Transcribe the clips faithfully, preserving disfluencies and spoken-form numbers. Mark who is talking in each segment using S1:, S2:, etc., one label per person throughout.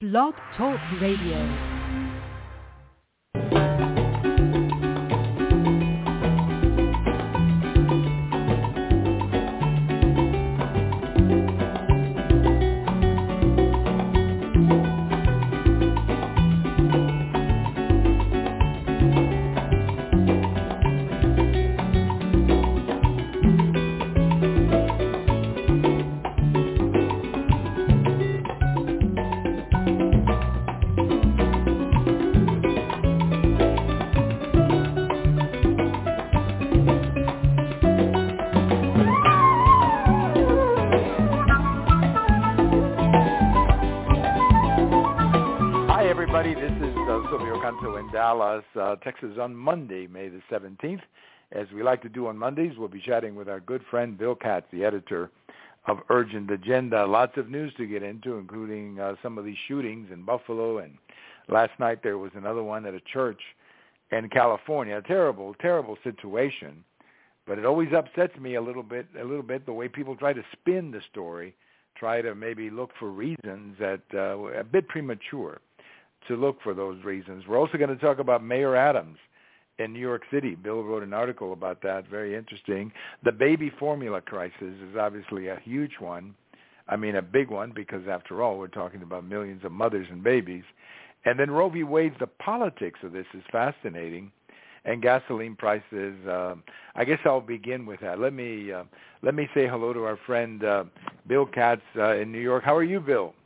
S1: Blog Talk Radio.
S2: Dallas, uh, Texas on Monday, May the seventeenth. As we like to do on Mondays, we'll be chatting with our good friend Bill Katz, the editor of Urgent Agenda. Lots of news to get into, including uh, some of these shootings in Buffalo, and last night there was another one at a church in California. A terrible, terrible situation, but it always upsets me a little bit, a little bit the way people try to spin the story, try to maybe look for reasons that uh, are a bit premature to look for those reasons. We're also going to talk about Mayor Adams in New York City. Bill wrote an article about that, very interesting. The baby formula crisis is obviously a huge one. I mean, a big one, because after all, we're talking about millions of mothers and babies. And then Roe v. Wade, the politics of this is fascinating. And gasoline prices, uh, I guess I'll begin with that. Let me uh, let me say hello to our friend uh, Bill Katz uh, in New York. How are you, Bill?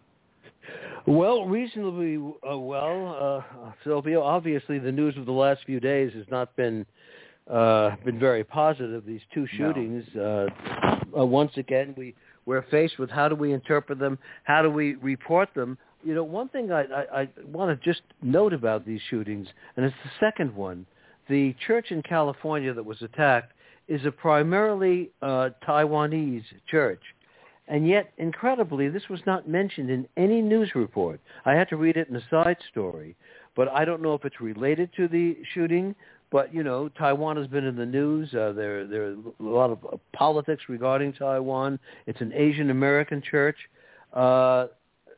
S3: Well, reasonably uh, well, uh, Silvio. Obviously, the news of the last few days has not been uh, been very positive. These two shootings. No. Uh, uh, once again, we we're faced with how do we interpret them? How do we report them? You know, one thing I, I, I want to just note about these shootings, and it's the second one. The church in California that was attacked is a primarily uh, Taiwanese church. And yet, incredibly, this was not mentioned in any news report. I had to read it in a side story, but I don't know if it's related to the shooting. But, you know, Taiwan has been in the news. Uh, there, there are a lot of uh, politics regarding Taiwan. It's an Asian-American church. Uh,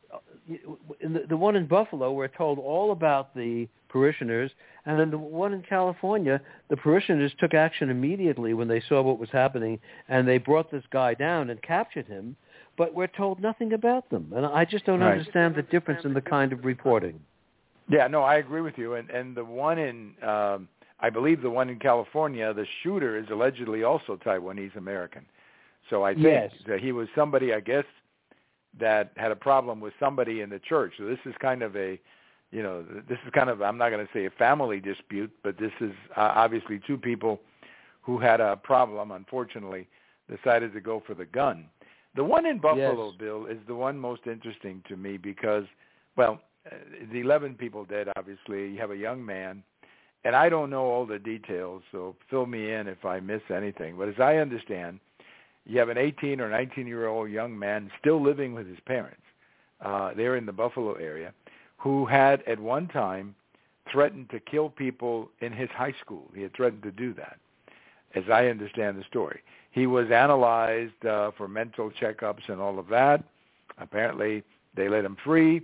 S3: in the, the one in Buffalo, we're told all about the parishioners. And then the one in California, the parishioners took action immediately when they saw what was happening, and they brought this guy down and captured him, but we're told nothing about them. And I just don't right. understand the difference in the kind of reporting.
S2: Yeah, no, I agree with you. And, and the one in, um, I believe the one in California, the shooter is allegedly also Taiwanese American. So I think
S3: yes.
S2: that he was somebody, I guess, that had a problem with somebody in the church. So this is kind of a, you know, this is kind of, I'm not going to say a family dispute, but this is uh, obviously two people who had a problem, unfortunately, decided to go for the gun. The one in Buffalo,
S3: yes.
S2: Bill, is the one most interesting to me because, well, uh, the eleven people dead, obviously. You have a young man, and I don't know all the details, so fill me in if I miss anything. But as I understand, you have an eighteen or nineteen-year-old young man still living with his parents. Uh, they're in the Buffalo area, who had at one time threatened to kill people in his high school. He had threatened to do that, as I understand the story. He was analyzed uh, for mental checkups and all of that. Apparently, they let him free.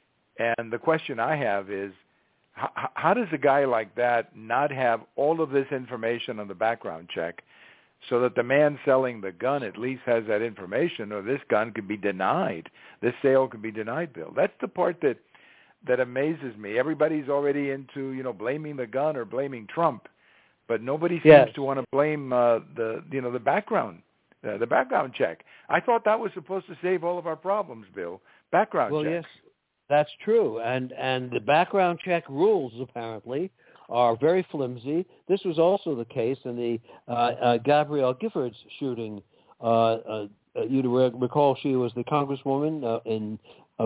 S2: And the question I have is, how, how does a guy like that not have all of this information on the background check so that the man selling the gun at least has that information, or this gun could be denied, this sale could be denied, Bill? That's the part that that amazes me. Everybody's already into, you know, blaming the gun or blaming Trump, but nobody seems
S3: yes.
S2: to want to blame uh, the, you know, the background, uh, the background check. I thought that was supposed to save all of our problems, Bill. Background
S3: well,
S2: check.
S3: Well, yes, that's true. And and the background check rules apparently are very flimsy. This was also the case in the uh, uh, Gabrielle Giffords shooting. Uh, uh, you recall she was the congresswoman uh, in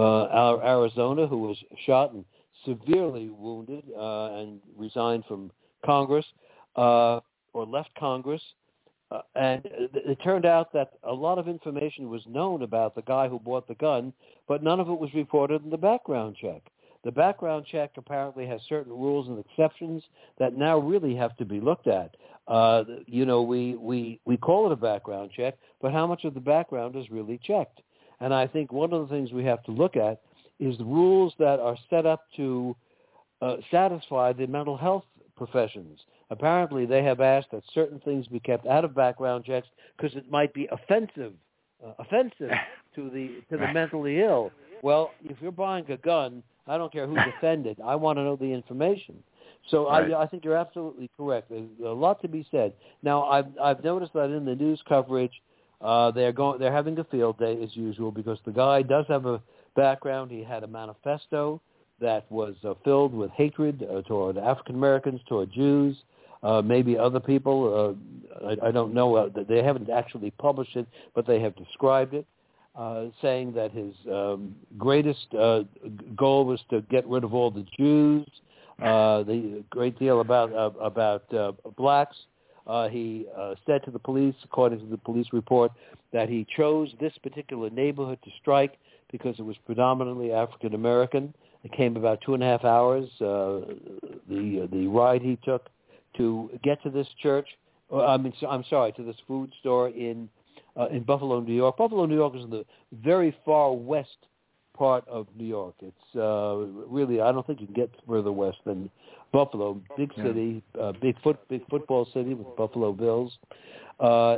S3: Uh, Arizona, who was shot and severely wounded uh, and resigned from Congress uh, or left Congress. Uh, and it, it turned out that a lot of information was known about the guy who bought the gun, but none of it was reported in the background check. The background check apparently has certain rules and exceptions that now really have to be looked at. Uh, you know, we, we, we call it a background check, but how much of the background is really checked? And I think one of the things we have to look at is the rules that are set up to uh, satisfy the mental health professions. Apparently, they have asked that certain things be kept out of background checks because it might be offensive, uh, offensive to the to the mentally ill. Well, if you're buying a gun, I don't care who's offended. I want to know the information. So
S2: right.
S3: I, I think you're absolutely correct. There's a lot to be said. Now, I've I've noticed that in the news coverage, uh, they're going they're having a field day as usual because the guy does have a background. He had a manifesto that was uh, filled with hatred uh, toward African Americans, toward Jews, uh, maybe other people. Uh, I, I don't know. Uh, they haven't actually published it, but they have described it, uh, saying that his um, greatest uh, goal was to get rid of all the Jews. Uh, the great deal about uh, about uh, blacks. Uh, he uh, said to the police, according to the police report, that he chose this particular neighborhood to strike because it was predominantly African American. It came about two and a half hours. Uh, the uh, the ride he took to get to this church. Uh, I mean, I'm sorry, to this food store in uh, in Buffalo, New York. Buffalo, New York is in the very far west part of New York. It's uh, really, I don't think you can get further west than Buffalo. Big city, uh, big foot, big football city with Buffalo Bills, uh,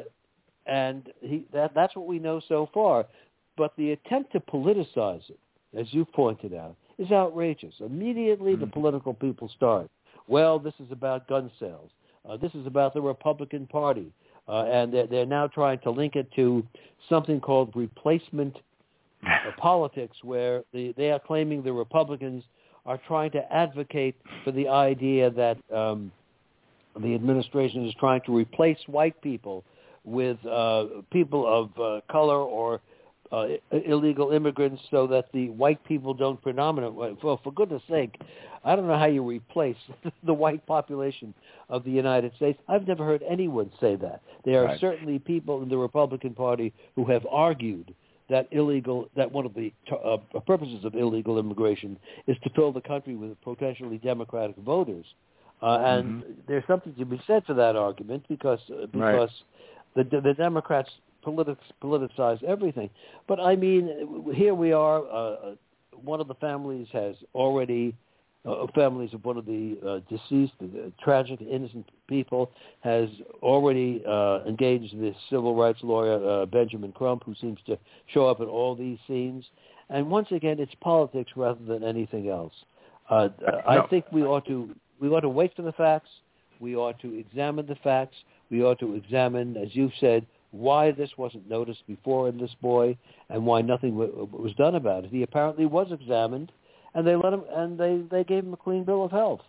S3: and he that that's what we know so far. But the attempt to politicize it, as you pointed out, is outrageous. Immediately, the political people start. Well, this is about gun sales. Uh, this is about the Republican Party, uh, and they're, they're now trying to link it to something called replacement uh, politics, where the, they are claiming the Republicans are trying to advocate for the idea that um, the administration is trying to replace white people with uh, people of uh, color or uh, illegal immigrants so that the white people don't predominate. Well, for goodness sake, I don't know how you replace the white population of the United States. I've never heard anyone say that. There are
S2: right.
S3: certainly people in the Republican Party who have argued that illegal, that one of the uh, purposes of illegal immigration is to fill the country with potentially Democratic voters. Uh, and mm-hmm. there's something to be said for that argument because uh, because right. the the Democrats politic, politicize everything. But I mean, here we are. Uh, one of the families has already, uh, families of one of the uh, deceased, uh, tragic, innocent people, has already uh, engaged this civil rights lawyer, uh, Benjamin Crump, who seems to show up in all these scenes. And once again, it's politics rather than anything else. Uh, no. I think we ought to we ought to wait for the facts. We ought to examine the facts. We ought to examine, as you've said, why this wasn't noticed before in this boy and why nothing w- was done about it. He apparently was examined, and they let him, and they, they gave him a clean bill of health.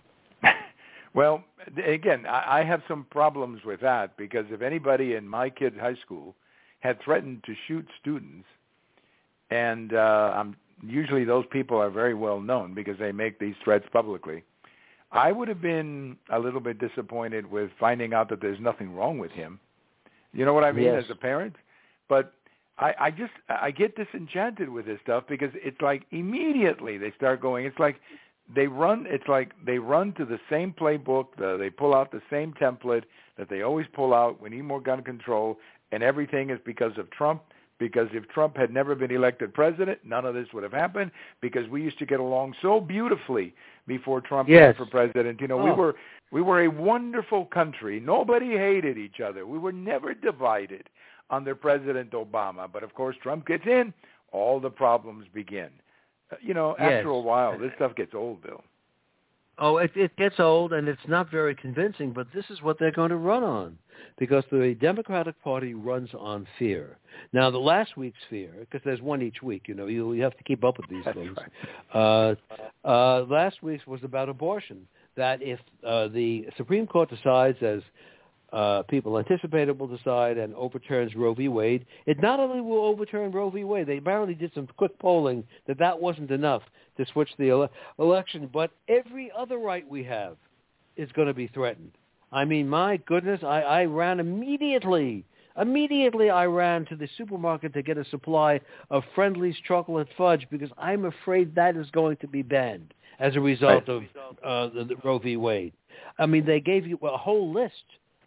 S2: Well, again, I, I have some problems with that because if anybody in my kid's high school had threatened to shoot students, and uh, I'm, usually those people are very well known because they make these threats publicly, I would have been a little bit disappointed with finding out that there's nothing wrong with him. You know what I mean,
S3: yes.
S2: as a parent? But I, I just, I get disenchanted with this stuff because it's like immediately they start going, it's like they run, it's like they run to the same playbook, the, they pull out the same template that they always pull out, we need more gun control, and everything is because of Trump. Because if Trump had never been elected president, none of this would have happened because we used to get along so beautifully before Trump
S3: yes.
S2: ran for president. You know,
S3: oh.
S2: we were we were a wonderful country. Nobody hated each other. We were never divided under President Obama. But, of course, Trump gets in, all the problems begin. Uh, you know,
S3: yes.
S2: after a while, this stuff gets old, Bill.
S3: Oh, it, it gets old, and it's not very convincing, but this is what they're going to run on because the Democratic Party runs on fear. Now, the last week's fear, because there's one each week, you know, you, you have to keep up with these
S2: That's
S3: things.
S2: Right.
S3: Uh, uh, last week's was about abortion, that if uh, the Supreme Court decides, as uh, people anticipated will decide, and overturns Roe v. Wade, it not only will overturn Roe v. Wade, they apparently did some quick polling that that wasn't enough to switch the ele- election, but every other right we have is going to be threatened. I mean, my goodness, I, I ran immediately, immediately I ran to the supermarket to get a supply of Friendly's chocolate fudge because I'm afraid that is going to be banned as a result of uh, the, the Roe v. Wade. I mean, they gave you a whole list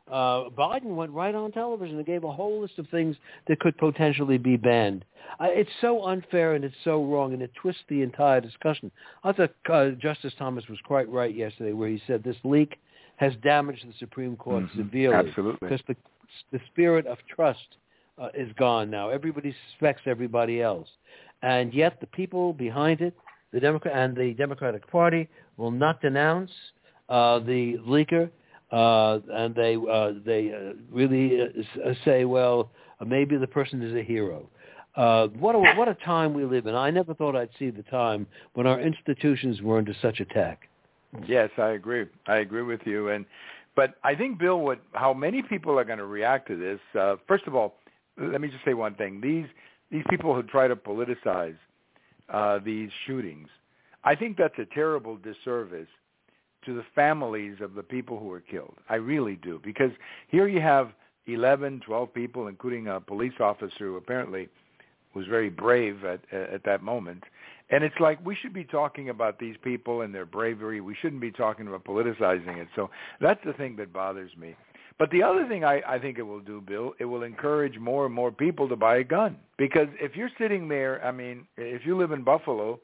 S3: Uh, Biden went right on television and gave a whole list of things that could potentially be banned. Uh, it's so unfair and it's so wrong, and it twists the entire discussion. I thought uh, Justice Thomas was quite right yesterday where he said this leak has damaged the Supreme Court
S2: mm-hmm.
S3: severely.
S2: Absolutely.
S3: Because the, the spirit of trust uh, is gone now. Everybody suspects everybody else. And yet the people behind it, the Democrat and the Democratic Party, will not denounce uh, the leaker. Uh, and they uh, they uh, really uh, say, well, uh, maybe the person is a hero. Uh, what a what a time we live in. I never thought I'd see the time when our institutions were under such attack.
S2: Yes, I agree. I agree with you. And but I think, Bill, what how many people are going to react to this? Uh, first of all, let me just say one thing. These these people who try to politicize uh, these shootings, I think that's a terrible disservice to the families of the people who were killed. I really do. Because here you have eleven, twelve people, including a police officer who apparently was very brave at at that moment. And it's like we should be talking about these people and their bravery. We shouldn't be talking about politicizing it. So that's the thing that bothers me. But the other thing I, I think it will do, Bill, it will encourage more and more people to buy a gun. Because if you're sitting there, I mean, if you live in Buffalo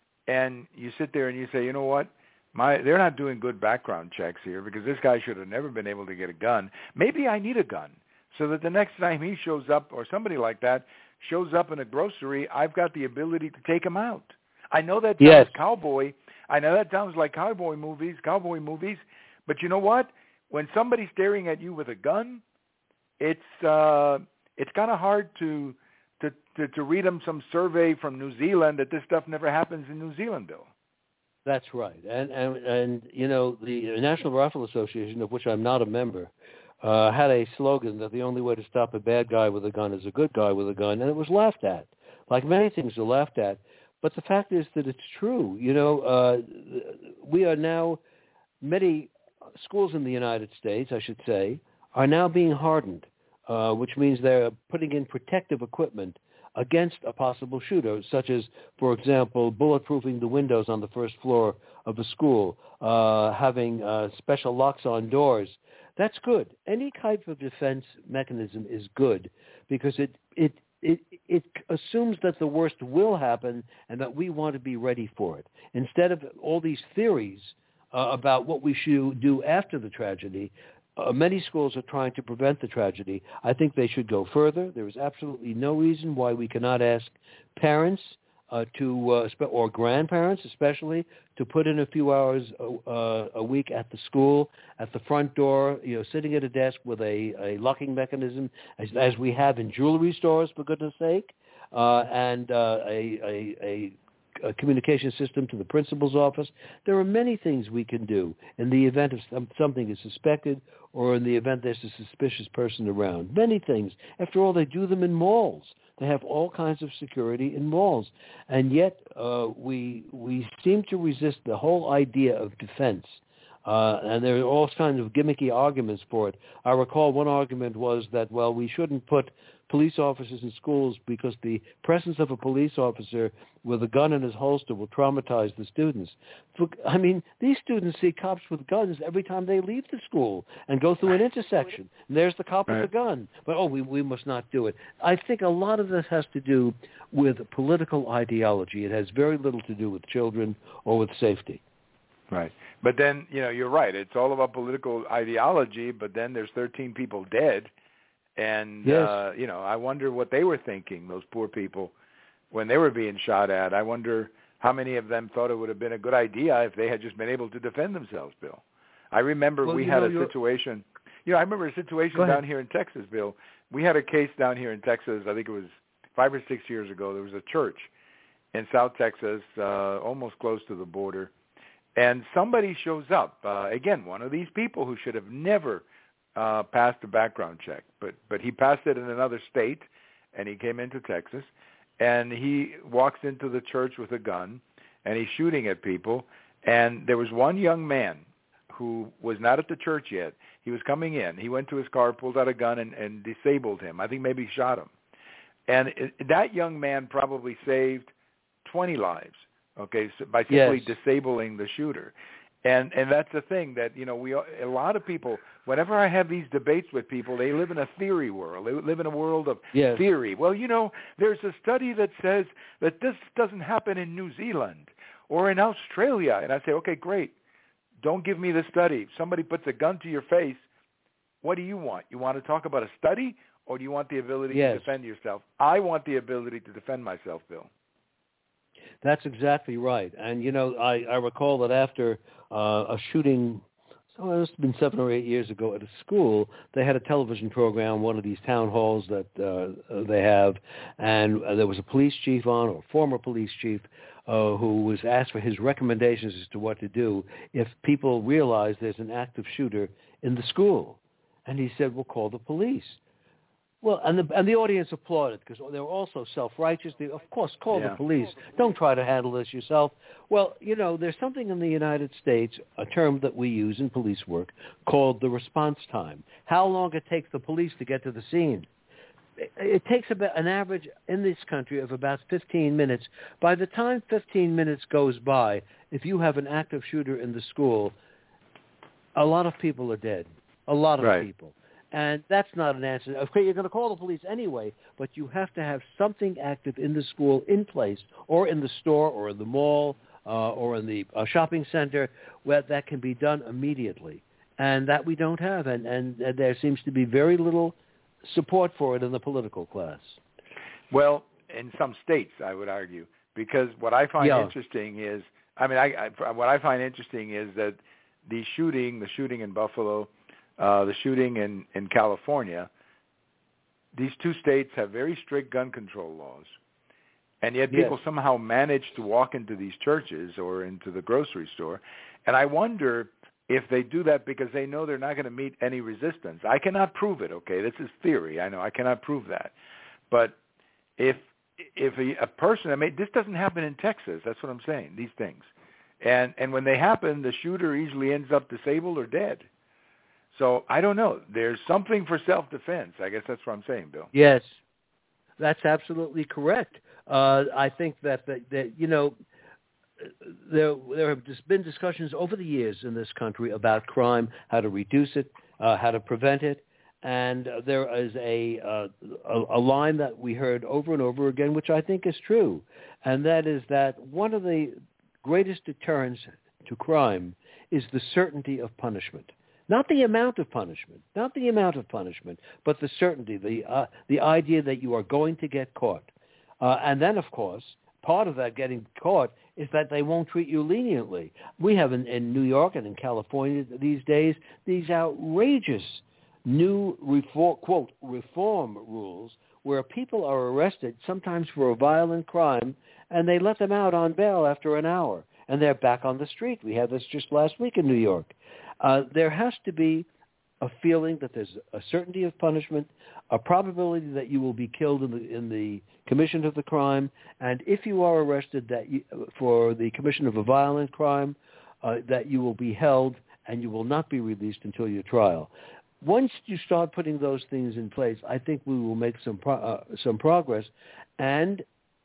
S2: and you sit there and you say, you know what, My, they're not doing good background checks here because this guy should have never been able to get a gun. Maybe I need a gun so that the next time he shows up or somebody like that shows up in a grocery, I've got the ability to take him out. I know that sounds
S3: yes.
S2: cowboy. I know that sounds like cowboy movies, cowboy movies. But you know what? When somebody's staring at you with a gun, it's uh, it's kind of hard to, to to to read them some survey from New Zealand that this stuff never happens in New Zealand, Bill.
S3: That's right. And, and, and you know, the National Rifle Association, of which I'm not a member, uh, had a slogan that the only way to stop a bad guy with a gun is a good guy with a gun, and it was laughed at. Like many things are laughed at. But the fact is that it's true. You know, uh, we are now, many schools in the United States, I should say, are now being hardened, uh, which means they're putting in protective equipment against a possible shooter, such as, for example, bulletproofing the windows on the first floor of the school, uh, having uh, special locks on doors. That's good. Any type of defense mechanism is good because it it it it assumes that the worst will happen and that we want to be ready for it. Instead of all these theories uh, about what we should do after the tragedy, Uh, many schools are trying to prevent the tragedy. I think they should go further. There is absolutely no reason why we cannot ask parents uh, to, uh, or grandparents especially, to put in a few hours a, uh, a week at the school, at the front door, you know, sitting at a desk with a, a locking mechanism, as, as we have in jewelry stores, for goodness sake, uh, and uh, a, a, a a communication system to the principal's office. There are many things we can do in the event of some, something is suspected or in the event there's a suspicious person around. Many things. After all, they do them in malls. They have all kinds of security in malls. And yet uh, we we seem to resist the whole idea of defense. Uh, and there are all kinds of gimmicky arguments for it. I recall one argument was that, well, we shouldn't put police officers in schools because the presence of a police officer with a gun in his holster will traumatize the students. I mean, these students see cops with guns every time they leave the school and go through an intersection. And there's the cop with the gun. But, oh, we, we must not do it. I think a lot of this has to do with political ideology. It has very little to do with children or with safety.
S2: Right. But then, you know, you're right. It's all about political ideology, but then there's thirteen people dead. And,
S3: yes.
S2: uh, you know, I wonder what they were thinking, those poor people, when they were being shot at. I wonder how many of them thought it would have been a good idea if they had just been able to defend themselves, Bill. I remember
S3: well,
S2: we had know, a situation. You know, I remember a situation down here in Texas, Bill. We had a case down here in Texas, I think it was five or six years ago. There was a church in South Texas, uh, almost close to the border. And somebody shows up, uh, again, one of these people who should have never Uh, passed a background check, but but he passed it in another state, and he came into Texas, and he walks into the church with a gun, and he's shooting at people, and there was one young man who was not at the church yet. He was coming in. He went to his car, pulled out a gun, and, and disabled him. I think maybe shot him. And it, that young man probably saved twenty lives, okay, so by simply
S3: yes.
S2: disabling the shooter. And and that's the thing that, you know, we a lot of people, whenever I have these debates with people, they live in a theory world. They live in a world of
S3: yes.
S2: theory. Well, you know, there's a study that says that this doesn't happen in New Zealand or in Australia. And I say, okay, great. Don't give me the study. If somebody puts a gun to your face, what do you want? You want to talk about a study, or do you want the ability
S3: yes.
S2: to defend yourself? I want the ability to defend myself, Bill.
S3: That's exactly right. And, you know, I, I recall that after uh, a shooting, so it must have been seven or eight years ago at a school, they had a television program, one of these town halls that uh, they have, and uh, there was a police chief on, or former police chief, uh, who was asked for his recommendations as to what to do if people realize there's an active shooter in the school. And he said, well, call the police. Well, and the and the audience applauded because they were also self-righteous. They, of course, call
S2: yeah.
S3: the police. Don't try to handle this yourself. Well, you know, there's something in the United States, a term that we use in police work, called the response time. How long it takes the police to get to the scene. It, it takes about an average in this country of about fifteen minutes. By the time fifteen minutes goes by, if you have an active shooter in the school, a lot of people are dead. A lot of
S2: right.
S3: people. And that's not an answer. Okay, you're going to call the police anyway, but you have to have something active in the school in place, or in the store, or in the mall, uh, or in the uh, shopping center, where that can be done immediately. And that we don't have, and, and, and there seems to be very little support for it in the political class.
S2: Well, in some states, I would argue, because what I find
S3: yeah.
S2: interesting is, I mean, I, I, what I find interesting is that the shooting, the shooting in Buffalo, Uh, the shooting in, in California, these two states have very strict gun control laws, and yet people
S3: yes.
S2: somehow manage to walk into these churches or into the grocery store. And I wonder if they do that because they know they're not going to meet any resistance. I cannot prove it, okay? This is theory. I know I cannot prove that. But if if a, a person, I mean, this doesn't happen in Texas. That's what I'm saying, these things. And and when they happen, the shooter easily ends up disabled or dead. So I don't know. There's something for self-defense. I guess that's what I'm saying, Bill.
S3: Yes, that's absolutely correct. Uh, I think that, that, that, you know, there there have just been discussions over the years in this country about crime, how to reduce it, uh, how to prevent it. And uh, there is a, uh, a a line that we heard over and over again, which I think is true, and that is that one of the greatest deterrents to crime is the certainty of punishment. Not the amount of punishment, not the amount of punishment, but the certainty, the uh, the idea that you are going to get caught. Uh, and then, of course, part of that getting caught is that they won't treat you leniently. We have in, in New York and in California these days these outrageous new, reform, quote, reform rules where people are arrested sometimes for a violent crime and they let them out on bail after an hour and they're back on the street. We had this just last week in New York. Uh, there has to be a feeling that there's a certainty of punishment, a probability that you will be killed in the in the commission of the crime, and if you are arrested that you, for the commission of a violent crime, uh, that you will be held and you will not be released until your trial. Once you start putting those things in place, I think we will make some pro- uh, some progress, and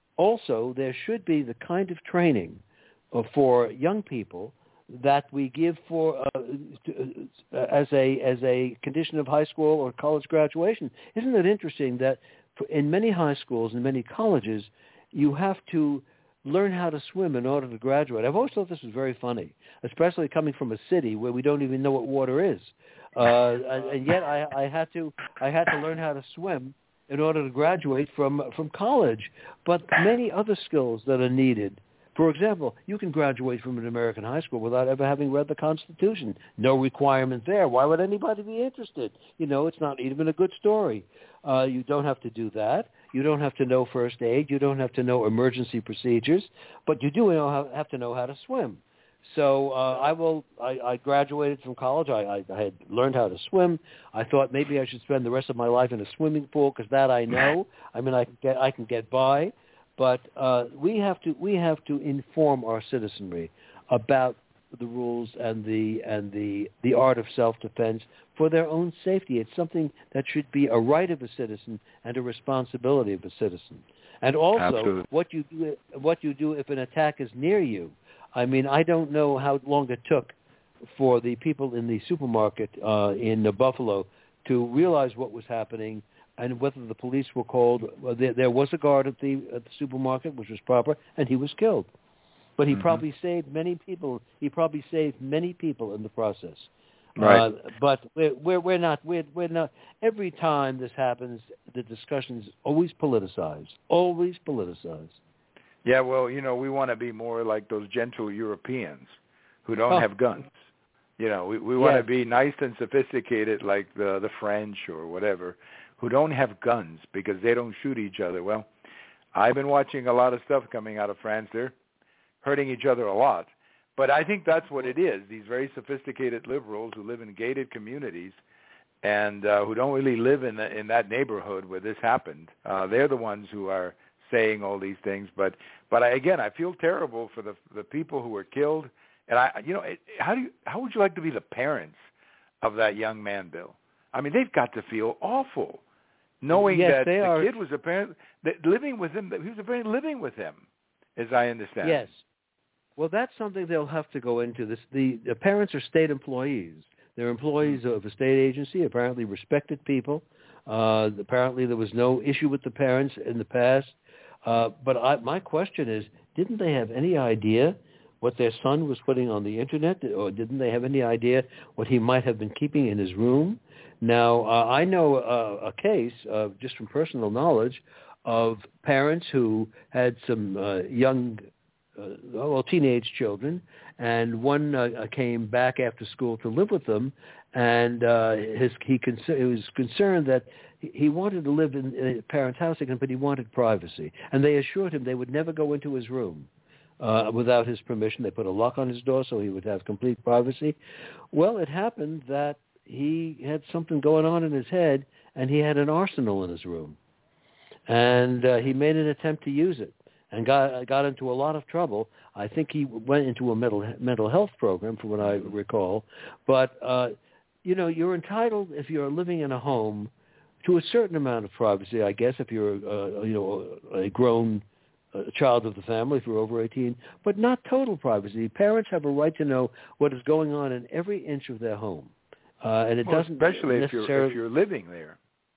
S3: also there should be the kind of training uh, for young people that we give for uh, to, uh, as a as a condition of high school or college graduation. Isn't it interesting that for, in many high schools and many colleges, you have to learn how to swim in order to graduate? I've always thought this was very funny, especially coming from a city where we don't even know what water is, uh, and, and yet I, I had to I had to learn how to swim in order to graduate from from college. But many other skills that are needed. For example, you can graduate from an American high school without ever having read the Constitution. No requirement there. Why would anybody be interested? You know, it's not even a good story. Uh, you don't have to do that. You don't have to know first aid. You don't have to know emergency procedures. But you do know how, have to know how to swim. So uh, I will. I, I graduated from college. I, I, I had learned how to swim. I thought maybe I should spend the rest of my life in a swimming pool because that I know. I mean, I can get I can get by. But uh, we have to we have to inform our citizenry about the rules and the and the the art of self-defense for their own safety. It's something that should be a right of a citizen and a responsibility of a citizen. And also,
S2: Absolutely.
S3: what you do what you do if an attack is near you. I mean, I don't know how long it took for the people in the supermarket uh, in uh, Buffalo to realize what was happening and whether the police were called. Well, there, there was a guard at the, at the supermarket, which was proper, and he was killed. But he mm-hmm. probably saved many people. He probably saved many people in the process.
S2: Right.
S3: Uh, but we're, we're we're not we're we're not. Every time this happens, the discussion's always politicized. Always politicized.
S2: Yeah. Well, you know, we want to be more like those gentle Europeans who don't
S3: oh.
S2: have guns. You know, we we want
S3: yes.
S2: to be nice and sophisticated like the the French or whatever, who don't have guns because they don't shoot each other. Well, I've been watching a lot of stuff coming out of France. They're hurting each other a lot. But I think that's what it is, these very sophisticated liberals who live in gated communities and uh, who don't really live in the, in that neighborhood where this happened. Uh, they're the ones who are saying all these things. But but I, again, I feel terrible for the the people who were killed. And I, you know, it, how do you how would you like to be the parents of that young man, Bill? I mean, they've got to feel awful knowing
S3: yes,
S2: that
S3: they
S2: the
S3: are.
S2: kid was apparently that living with him. That he was apparently living with him, as I understand.
S3: Yes. Well, that's something they'll have to go into. This the, the parents are state employees. They're employees of a state agency, apparently respected people. Uh, apparently there was no issue with the parents in the past. Uh, but I, my question is, didn't they have any idea what their son was putting on the Internet? Or didn't they have any idea what he might have been keeping in his room? Now, uh, I know uh, a case, uh, just from personal knowledge, of parents who had some uh, young Uh, well, teenage children, and one uh, came back after school to live with them, and uh, his, he, con- he was concerned that he, he wanted to live in, in a parent's house again, but he wanted privacy. And they assured him they would never go into his room uh, without his permission. They put a lock on his door so he would have complete privacy. Well, it happened that he had something going on in his head, and he had an arsenal in his room. And uh, he made an attempt to use it. And got got into a lot of trouble. I think he went into a mental mental health program, from what I recall. But uh, you know, you're entitled, if you're living in a home, to a certain amount of privacy, I guess, if you're uh, you know a grown uh, child of the family, if you're over eighteen. But not total privacy. Parents have a right to know what is going on in every inch of their home, uh, and it
S2: well,
S3: doesn't
S2: especially
S3: necessarily.
S2: if you're if you're living there.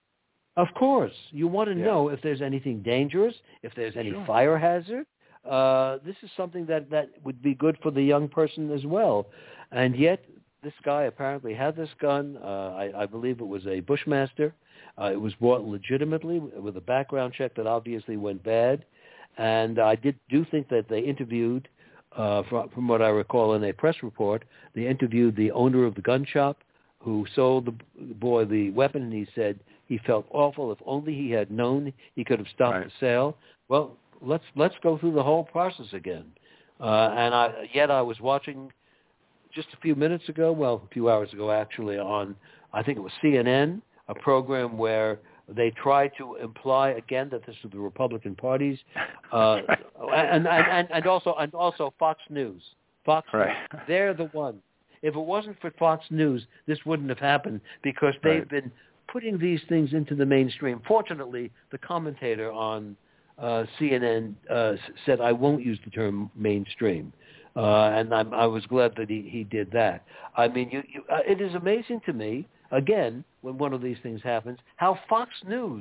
S3: Of course. You want to
S2: yeah.
S3: know if there's anything dangerous, if there's any
S2: sure.
S3: fire hazard. Uh, this is something that, that would be good for the young person as well. And yet, this guy apparently had this gun. Uh, I, I believe it was a Bushmaster. Uh, it was bought legitimately with a background check that obviously went bad. And I did do think that they interviewed, uh, from, from what I recall in a press report, they interviewed the owner of the gun shop who sold the boy the weapon, and he said he felt awful. If only he had known, he could have stopped
S2: right.
S3: the sale. Well, let's let's go through the whole process again. Uh, and I, yet I was watching just a few minutes ago, well, a few hours ago actually, on, I think it was C N N, a program where they tried to imply again that this was the Republican Party's, uh, and, and, and, and also and also Fox News. Fox
S2: right.
S3: News, they're the ones. If it wasn't for Fox News, this wouldn't have happened because they've
S2: right.
S3: been putting these things into the mainstream. Fortunately, the commentator on uh, C N N uh, said, I won't use the term mainstream. Uh, and I'm, I was glad that he, he did that. I mean, you, you, uh, it is amazing to me, again, when one of these things happens, how Fox News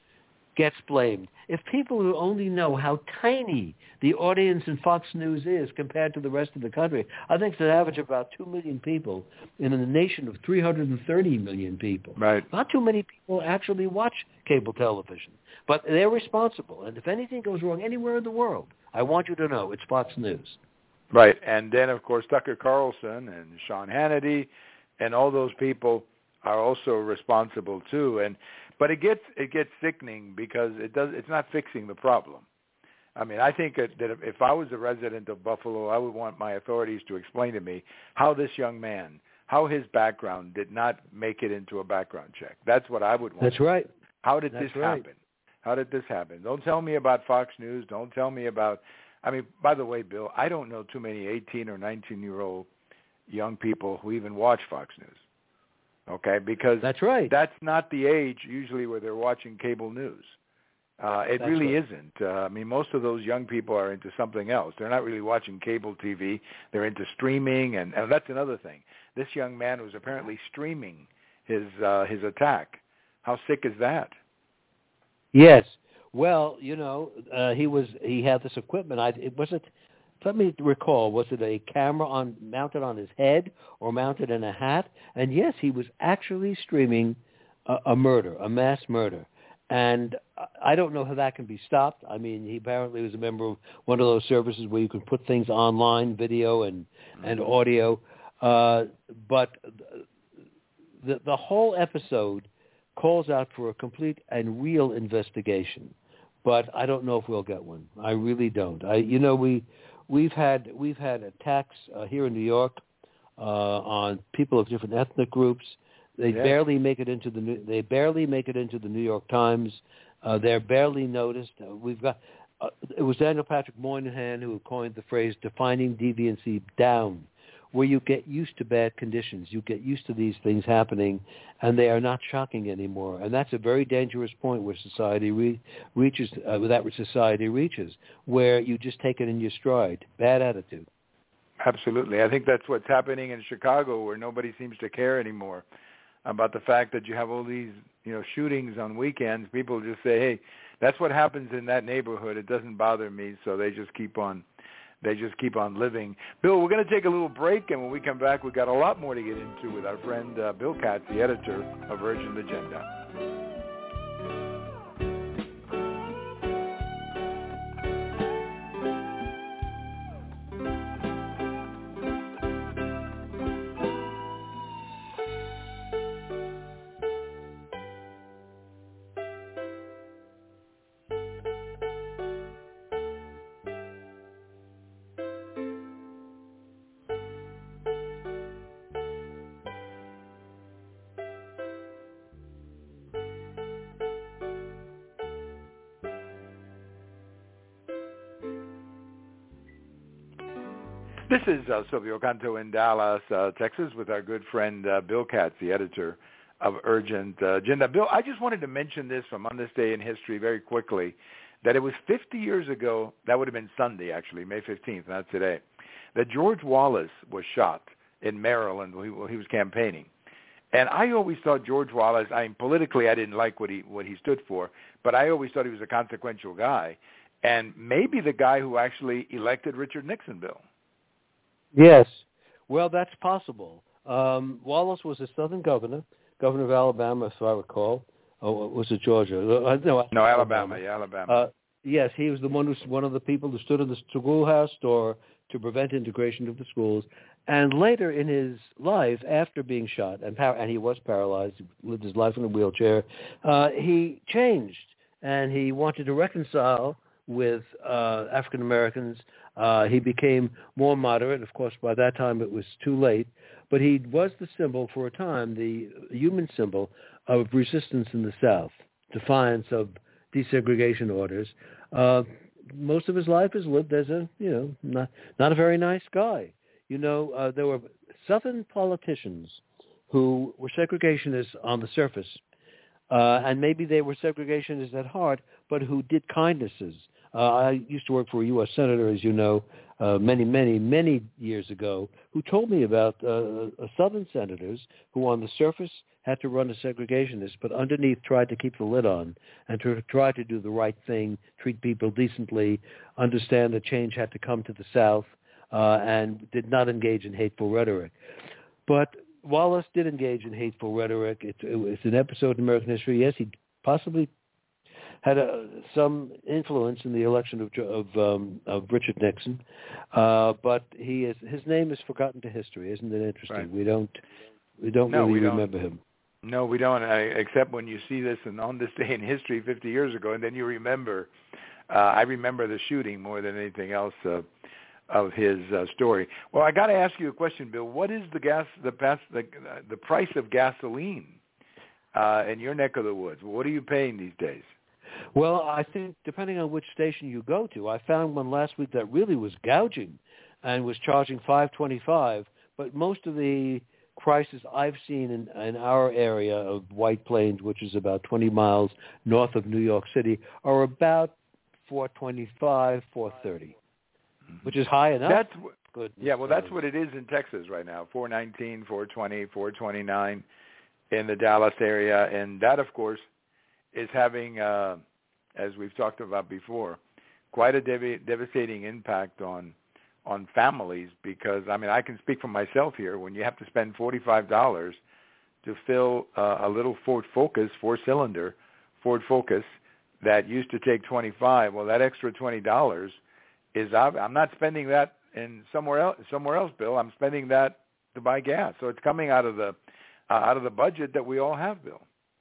S3: gets blamed. If people who only know how tiny the audience in Fox News is compared to the rest of the country, I think it's an average of about two million people in a nation of three hundred thirty million people.
S2: Right.
S3: Not too many people actually watch cable television, but they're responsible. And if anything goes wrong anywhere in the world, I want you to know it's Fox News.
S2: Right. And then, of course, Tucker Carlson and Sean Hannity and all those people are also responsible too. And but it gets it gets sickening because it does it's not fixing the problem. I mean, I think that if I was a resident of Buffalo, I would want my authorities to explain to me how this young man, how his background did not make it into a background check. That's what I would want.
S3: That's right.
S2: How did
S3: That's
S2: this
S3: right.
S2: happen? How did this happen? Don't tell me about Fox News. Don't tell me about, I mean, by the way, Bill, I don't know too many eighteen or nineteen-year-old young people who even watch Fox News. Okay, because
S3: that's right.
S2: That's not the age usually where they're watching cable news. Uh, it
S3: That's
S2: really
S3: right.
S2: isn't. Uh, I mean, most of those young people are into something else. They're not really watching cable T V. They're into streaming, and, and that's another thing. This young man was apparently streaming his uh, his attack. How sick is that?
S3: Yes. Well, you know, uh, he was he had this equipment. I it was it. Let me recall. Was it a camera on mounted on his head or mounted in a hat? And yes, he was actually streaming a, a murder, a mass murder. And I don't know how that can be stopped. I mean, he apparently was a member of one of those services where you can put things online, video and and audio. Uh, but the the whole episode calls out for a complete and real investigation. But I don't know if we'll get one. I really don't. I, you know, we we've had we've had attacks uh, here in New York uh, on people of different ethnic groups. They
S2: yes.
S3: barely make it into the they barely make it into the New York Times. Uh, they're barely noticed. Uh, we've got uh, it was Daniel Patrick Moynihan who coined the phrase "defining deviancy down," where you get used to bad conditions, you get used to these things happening, and they are not shocking anymore. And that's a very dangerous point where society re- reaches, uh, that which society reaches, where you just take it in your stride. Bad attitude.
S2: Absolutely. I think that's what's happening in Chicago, where nobody seems to care anymore about the fact that you have all these, you know, shootings on weekends. People just say, hey, that's what happens in that neighborhood. It doesn't bother me, so they just keep on They just keep on living. Bill, we're going to take a little break, and when we come back, we've got a lot more to get into with our friend uh, Bill Katz, the editor of Urgent Agenda. This is uh, Silvio Canto in Dallas, uh, Texas, with our good friend uh, Bill Katz, the editor of Urgent uh, Agenda. Bill, I just wanted to mention this from On This Day in History very quickly, that it was fifty years ago, that would have been Sunday actually, May fifteenth, not today, that George Wallace was shot in Maryland while he, while he was campaigning. And I always thought George Wallace, I mean, politically I didn't like what he what he stood for, but I always thought he was a consequential guy, and maybe the guy who actually elected Richard Nixon, Bill.
S3: Yes. Well, that's possible. Um, Wallace was a Southern governor, governor of Alabama, if I recall. Oh, was it Georgia? Uh, no,
S2: no, Alabama. Yeah, Alabama.
S3: Uh, yes, he was the one who, one of the people who stood in the schoolhouse door to prevent integration of the schools. And later in his life, after being shot, and, par- and he was paralyzed, he lived his life in a wheelchair, uh, he changed, and he wanted to reconcile with uh, African Americans. Uh, he became more moderate. Of course, by that time it was too late. But he was the symbol for a time, the human symbol of resistance in the South, defiance of desegregation orders. Uh, most of his life is lived as a, you know, not, not a very nice guy. You know, uh, there were Southern politicians who were segregationists on the surface, uh, and maybe they were segregationists at heart, but who did kindnesses. Uh, I used to work for a U S senator, as you know, uh, many, many, many years ago, who told me about uh, Southern senators who on the surface had to run as segregationists, but underneath tried to keep the lid on and to try to do the right thing, treat people decently, understand that change had to come to the South, uh, and did not engage in hateful rhetoric. But Wallace did engage in hateful rhetoric. It, it was an episode in American history. Yes, he possibly had a, some influence in the election of of, um, of Richard Nixon, uh, but he is his name is forgotten to history. Isn't it interesting?
S2: Right.
S3: We don't we don't
S2: no,
S3: really
S2: we don't.
S3: remember him.
S2: No, we don't. I, except when you see this and On This Day in History fifty years ago, and then you remember. Uh, I remember the shooting more than anything else uh, of his uh, story. Well, I got to ask you a question, Bill. What is the gas the past, the the price of gasoline uh, in your neck of the woods? What are you paying these days?
S3: Well, I think depending on which station you go to, I found one last week that really was gouging and was charging five twenty-five. But most of the prices I've seen in, in our area of White Plains, which is about twenty miles north of New York City, are about four twenty-five, four thirty, which is high enough.
S2: That's
S3: Good.
S2: Yeah, well, that's what it is in Texas right now, four nineteen, four twenty, four twenty-nine in the Dallas area. And that, of course, is having, uh, as we've talked about before, quite a dev- devastating impact on on families because, I mean, I can speak for myself here. When you have to spend forty-five dollars to fill uh, a little Ford Focus, four-cylinder Ford Focus that used to take twenty-five, well, that extra twenty dollars is, I'm not spending that in somewhere else, somewhere else, Bill. I'm spending that to buy gas. So it's coming out of the uh, out of the budget that we all have, Bill.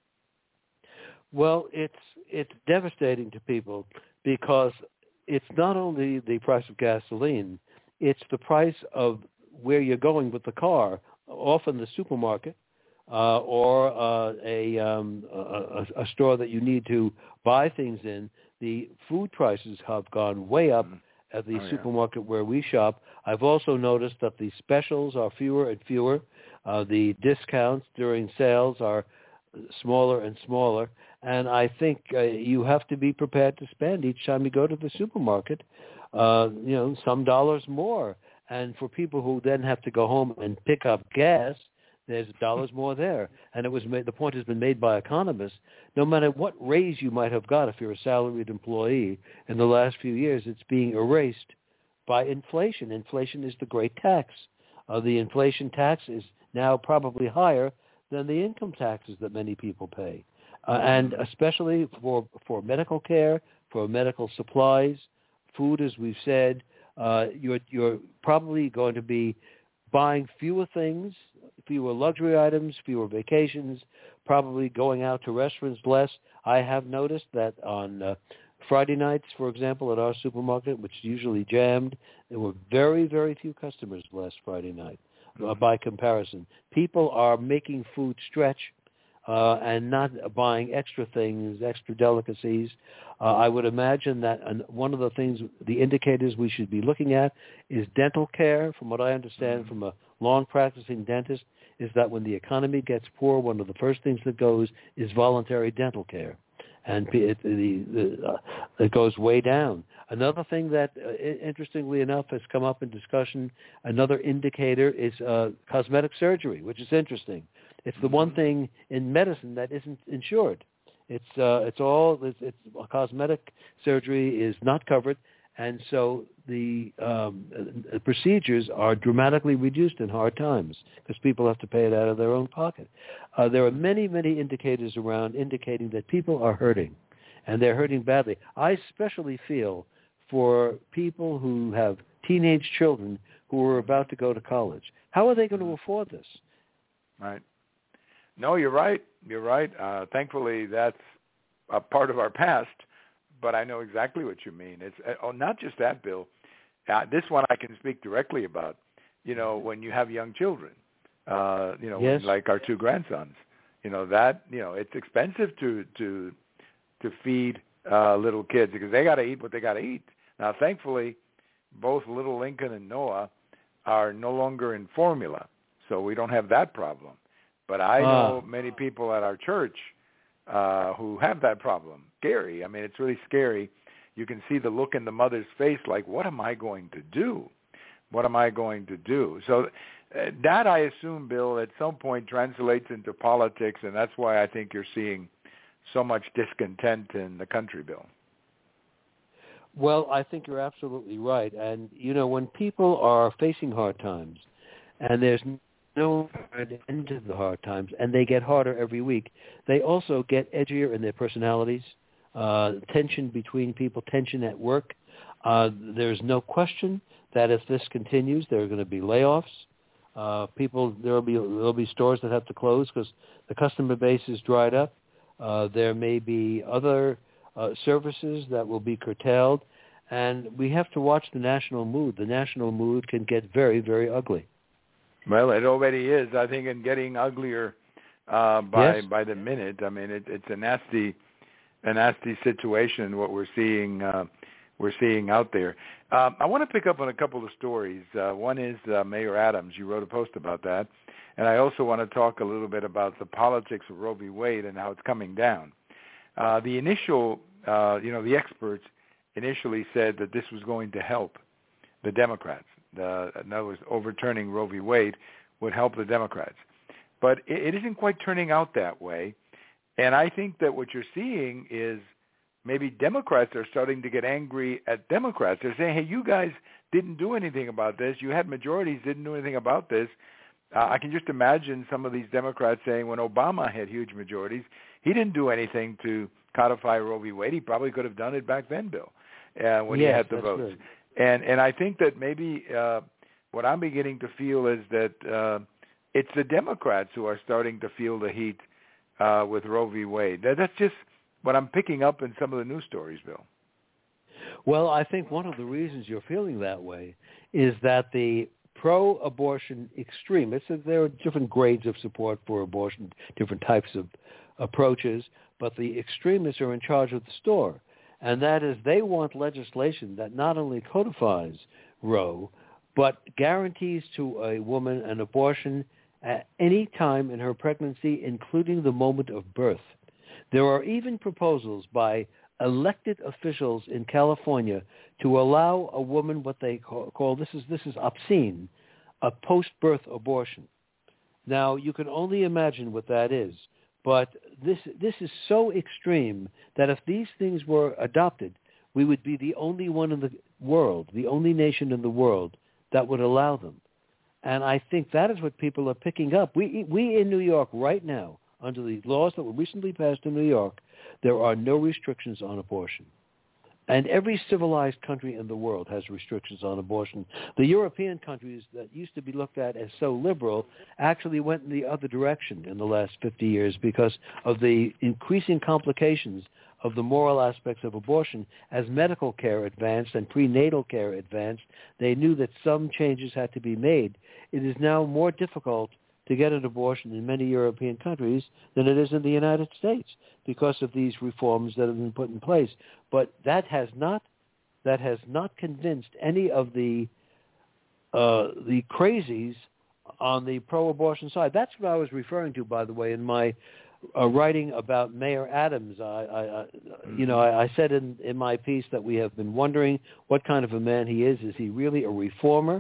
S3: Well, it's it's devastating to people because it's not only the price of gasoline, it's the price of where you're going with the car, often the supermarket uh, or uh, a, um, a, a store that you need to buy things in. The food prices have gone way up at the
S2: oh,
S3: supermarket
S2: yeah.
S3: where we shop. I've also noticed that the specials are fewer and fewer. Uh, the discounts during sales are smaller and smaller. And I think uh, you have to be prepared to spend each time you go to the supermarket, uh, you know, some dollars more. And for people who then have to go home and pick up gas, there's dollars more there. And it was made, the point has been made by economists, no matter what raise you might have got if you're a salaried employee in the last few years, it's being erased by inflation. Inflation is the great tax. Uh, the inflation tax is now probably higher than the income taxes that many people pay. Uh, and especially for, for medical care, for medical supplies, food, as we've said, uh, you're, you're probably going to be buying fewer things, fewer luxury items, fewer vacations, probably going out to restaurants less. I have noticed that on uh, Friday nights, for example, at our supermarket, which is usually jammed, there were very, very few customers last Friday night uh, by comparison. People are making food stretch uh, and not buying extra things, extra delicacies. Uh, I would imagine that one of the things, the indicators we should be looking at is dental care. From what I understand from a long-practicing dentist, is that when the economy gets poor, one of the first things that goes is voluntary dental care. And it, the, the, uh, it goes way down. Another thing that, uh, interestingly enough, has come up in discussion, another indicator is uh, cosmetic surgery, which is interesting. It's the one thing in medicine that isn't insured. It's uh, it's all it's, it's cosmetic surgery is not covered, and so the um, uh, procedures are dramatically reduced in hard times because people have to pay it out of their own pocket. Uh, there are many, many indicators around indicating that people are hurting, and they're hurting badly. I especially feel for people who have teenage children who are about to go to college. How are they going to afford this?
S2: Right. No, you're right. You're right. Uh, thankfully, that's a part of our past, but I know exactly what you mean. It's uh, oh, not just that, Bill. Uh, this one I can speak directly about. You know, when you have young children, uh, you know,
S3: yes.
S2: like our two grandsons, you know, that, you know, it's expensive to to to feed uh, little kids because they got to eat what they got to eat. Now, thankfully, both little Lincoln and Noah are no longer in formula, so we don't have that problem. But I know uh. many people at our church uh, who have that problem. Scary. I mean, it's really scary. You can see the look in the mother's face like, what am I going to do? What am I going to do? So uh, that, I assume, Bill, at some point translates into politics, and that's why I think you're seeing so much discontent in the country, Bill.
S3: Well, I think you're absolutely right. And, you know, when people are facing hard times and there's no end to the hard times, and they get harder every week, they also get edgier in their personalities, uh, tension between people, tension at work. Uh, there's no question that if this continues, there are going to be layoffs. Uh, people, there will be there'll be stores that have to close because the customer base is dried up. Uh, there may be other uh, services that will be curtailed, and we have to watch the national mood. The national mood can get very, very ugly.
S2: Well, it already is, I think, and getting uglier uh, by
S3: yes.
S2: by the minute. I mean, it, it's a nasty, a nasty situation. What we're seeing, uh, we're seeing out there. Um, I want to pick up on a couple of stories. Uh, one is uh, Mayor Adams. You wrote a post about that, And I also want to talk a little bit about the politics of Roe v. Wade and how it's coming down. Uh, the initial, uh, you know, the experts initially said that this was going to help the Democrats. The, in other words, overturning Roe v. Wade would help the Democrats. But it, it isn't quite turning out that way. And I think that what you're seeing is maybe Democrats are starting to get angry at Democrats. They're saying, hey, you guys didn't do anything about this. You had majorities, didn't do anything about this. Uh, I can just imagine some of these Democrats saying when Obama had huge majorities, he didn't do anything to codify Roe v. Wade. He probably could have done it back then, Bill, uh, when
S3: yes,
S2: he had the
S3: that's
S2: votes.
S3: Good.
S2: And and I think that maybe uh, what I'm beginning to feel is that uh, it's the Democrats who are starting to feel the heat uh, with Roe v. Wade. That, that's just what I'm picking up in some of the news stories, Bill.
S3: Well, I think one of the reasons you're feeling that way is that the pro-abortion extremists, there are different grades of support for abortion, different types of approaches, but the extremists are in charge of the store. And that is they want legislation that not only codifies Roe, but guarantees to a woman an abortion at any time in her pregnancy, including the moment of birth. There are even proposals by elected officials in California to allow a woman what they call, call this is this is obscene, a post-birth abortion. Now, you can only imagine what that is, but this this is so extreme that if these things were adopted, we would be the only one in the world, the only nation in the world that would allow them. And I think that is what people are picking up. We we in New York right now, under the laws that were recently passed in New York, there are no restrictions on abortion. And every civilized country in the world has restrictions on abortion. The European countries that used to be looked at as so liberal actually went in the other direction in the last fifty years because of the increasing complications of the moral aspects of abortion. As medical care advanced and prenatal care advanced, they knew that some changes had to be made. It is now more difficult to get an abortion in many European countries than it is in the United States because of these reforms that have been put in place. But that has not that has not convinced any of the uh, the crazies on the pro-abortion side. That's what I was referring to, by the way, in my uh, writing about Mayor Adams. I, I, I you know, I, I said in, in my piece that we have been wondering what kind of a man he is. Is he really a reformer?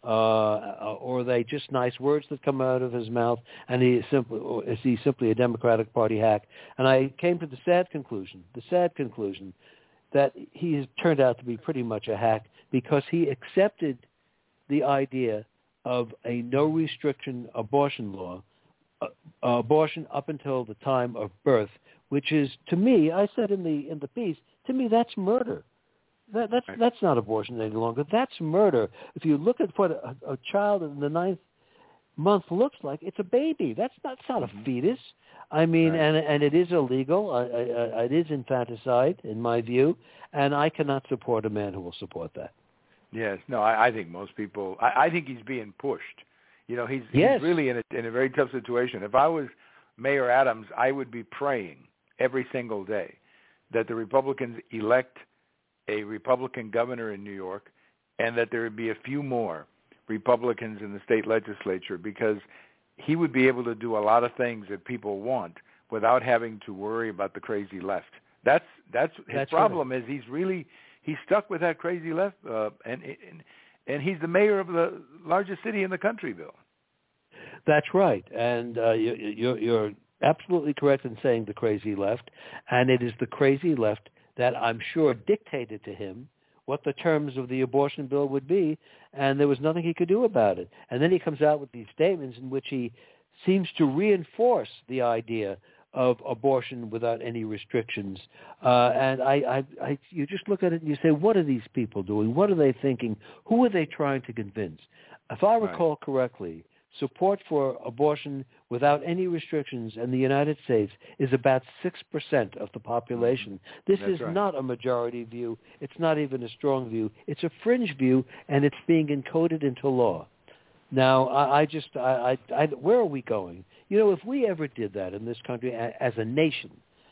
S3: Uh, or are they just nice words that come out of his mouth, and he is simply, or is he simply a Democratic Party hack? And I came to the sad conclusion, the sad conclusion, that he has turned out to be pretty much a hack because he accepted the idea of a no-restriction abortion law, uh, abortion up until the time of birth, which is, to me, I said in the in the piece, to me that's murder. That, that's that's not abortion any longer. That's murder. If you look at what a, a child in the ninth month looks like, it's a baby. That's not, that's not a fetus. I mean, right. and and it is illegal. I, I, I, it is infanticide, in my view, and I cannot support a man who will support that.
S2: Yes, no, I, I think most people. I, I think he's being pushed. You know, he's,
S3: yes.
S2: he's really in a, in a very tough situation. If I was Mayor Adams, I would be praying every single day that the Republicans elect a Republican governor in New York, and that there would be a few more Republicans in the state legislature, because he would be able to do a lot of things that people want without having to worry about the crazy left. That's that's his
S3: that's
S2: problem
S3: right.
S2: is he's really he's stuck with that crazy left, uh, and, and and he's the mayor of the largest city in the country, Bill.
S3: That's right, and uh, you, you're, you're absolutely correct in saying the crazy left, and it is the crazy left that I'm sure dictated to him what the terms of the abortion bill would be, and there was nothing he could do about it. And then he comes out with these statements in which he seems to reinforce the idea of abortion without any restrictions. Uh, and I, I, I, you just look at it and you say, what are these people doing? What are they thinking? Who are they trying to convince? If I recall right. correctly, support for abortion without any restrictions in the United States is about six percent of the population. This
S2: That's
S3: is
S2: right.
S3: not a majority view. It's not even a strong view. It's a fringe view, and it's being encoded into law. Now, I, I just, I, I, I, where are we going? You know, if we ever did that in this country as a nation,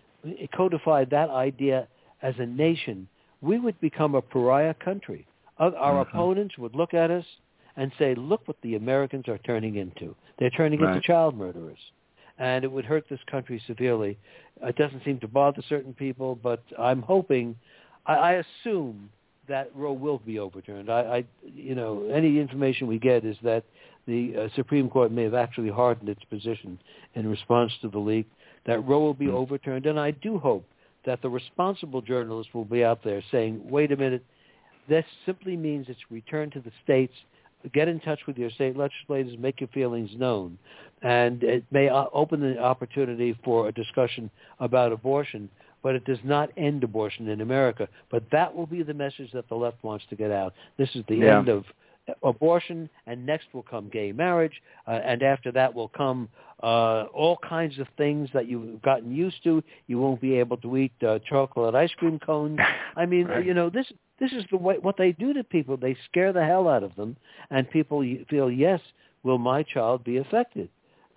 S3: codified that idea as a nation, we would become a pariah country. Our mm-hmm. opponents would look at us and say, look what the Americans are turning into. They're turning
S2: Right.
S3: into child murderers. And it would hurt this country severely. It doesn't seem to bother certain people, but I'm hoping, I, I assume that Roe will be overturned. I, I, you know, any information we get is that the uh, Supreme Court may have actually hardened its position in response to the leak, that Roe will be overturned. And I do hope that the responsible journalists will be out there saying, wait a minute, this simply means it's return to the states. Get in touch with your state legislators, make your feelings known. And it may uh, open the opportunity for a discussion about abortion, but it does not end abortion in America. But that will be the message that the left wants to get out. This is the
S2: Yeah.
S3: end of abortion, and next will come gay marriage, uh, and after that will come uh, all kinds of things that you've gotten used to. You won't be able to eat uh, chocolate ice cream cones. I mean,
S2: Right.
S3: you know, this this is the way what they do to people. They scare the hell out of them, and people feel, yes, will my child be affected?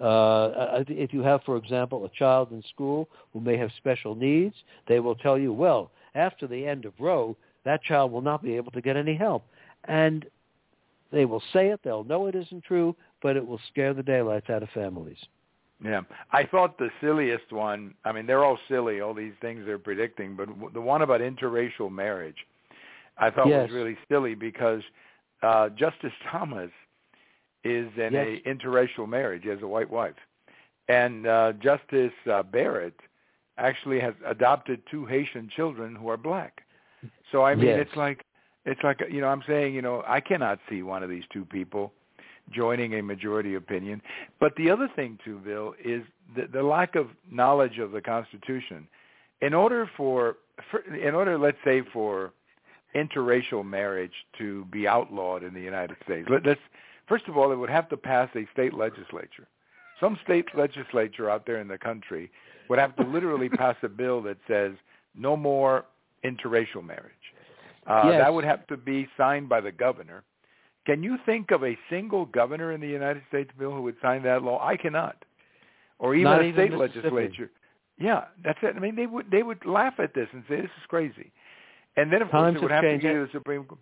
S3: Uh, if you have, for example, a child in school who may have special needs, they will tell you, well, after the end of Roe, that child will not be able to get any help. And they will say it, they'll know it isn't true, but it will scare the daylights out of families.
S2: Yeah. I thought the silliest one, I mean, they're all silly, all these things they're predicting, but w- the one about interracial marriage, I thought
S3: Yes.
S2: was really silly because uh, Justice Thomas is in
S3: Yes.
S2: a interracial marriage. He has a white wife. And uh, Justice uh, Barrett actually has adopted two Haitian children who are black. So, I mean,
S3: Yes.
S2: it's like, it's like, you know, I'm saying, you know, I cannot see one of these two people joining a majority opinion. But the other thing, too, Bill, is the, the lack of knowledge of the Constitution. In order for, for, in order, let's say, for interracial marriage to be outlawed in the United States, let, let's, first of all, it would have to pass a state legislature. Some state legislature out there in the country would have to literally pass a bill that says no more interracial marriage. Uh,
S3: Yes.
S2: That would have to be signed by the governor. Can you think of a single governor in the United States, Bill, who would sign that law? I cannot. Or even
S3: Not
S2: a
S3: even
S2: state
S3: Mississippi.
S2: legislature. Yeah, that's it. I mean, they would they would laugh at this and say this is crazy. And then, of
S3: Times
S2: course, it would
S3: have
S2: have to
S3: changed.
S2: go to the Supreme Court.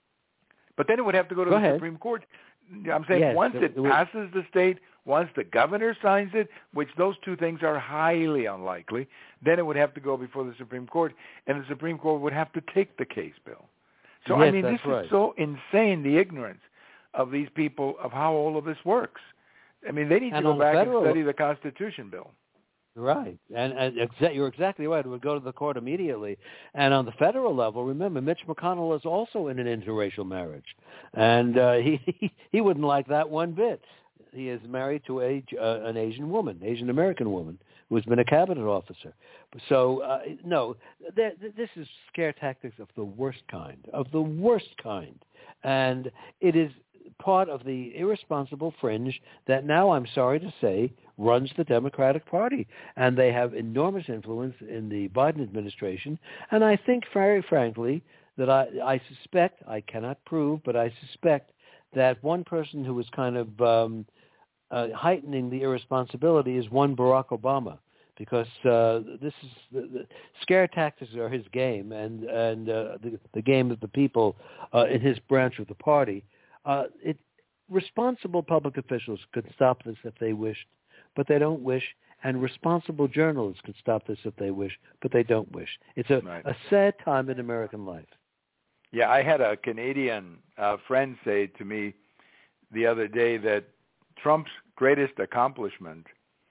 S2: But then it would have to go to
S3: Go
S2: the
S3: ahead.
S2: Supreme Court. I'm saying
S3: Yes,
S2: once
S3: it-
S2: it
S3: it would-
S2: passes the state, once the governor signs it, which those two things are highly unlikely, then it would have to go before the Supreme Court, and the Supreme Court would have to take the case, Bill. So, I
S3: Yes,
S2: mean, this
S3: that's right.
S2: is so insane, the ignorance of these people of how all of this works. I mean, they need
S3: And
S2: to go
S3: on the
S2: back and
S3: federal-
S2: study the Constitution, Bill.
S3: Right, and, and exa- you're exactly right. It would go to the court immediately. And on the federal level, remember, Mitch McConnell is also in an interracial marriage, and uh, he he wouldn't like that one bit. He is married to a uh, an Asian woman, Asian American woman, who has been a cabinet officer. So uh, no, th- th- this is scare tactics of the worst kind, of the worst kind, and it is part of the irresponsible fringe that now, I'm sorry to say, runs the Democratic Party. And they have enormous influence in the Biden administration. And I think, very frankly, that I, I suspect, I cannot prove, but I suspect that one person who is kind of um, uh, heightening the irresponsibility is one Barack Obama. Because uh, this is the, the scare tactics are his game, and and uh, the, the game of the people uh, in his branch of the party. Uh, it, responsible public officials could stop this if they wished, but they don't wish. And responsible journalists could stop this if they wish, but they don't wish. It's a,
S2: Right.
S3: a sad time in American life.
S2: Yeah, I had a Canadian uh, friend say to me the other day that Trump's greatest accomplishment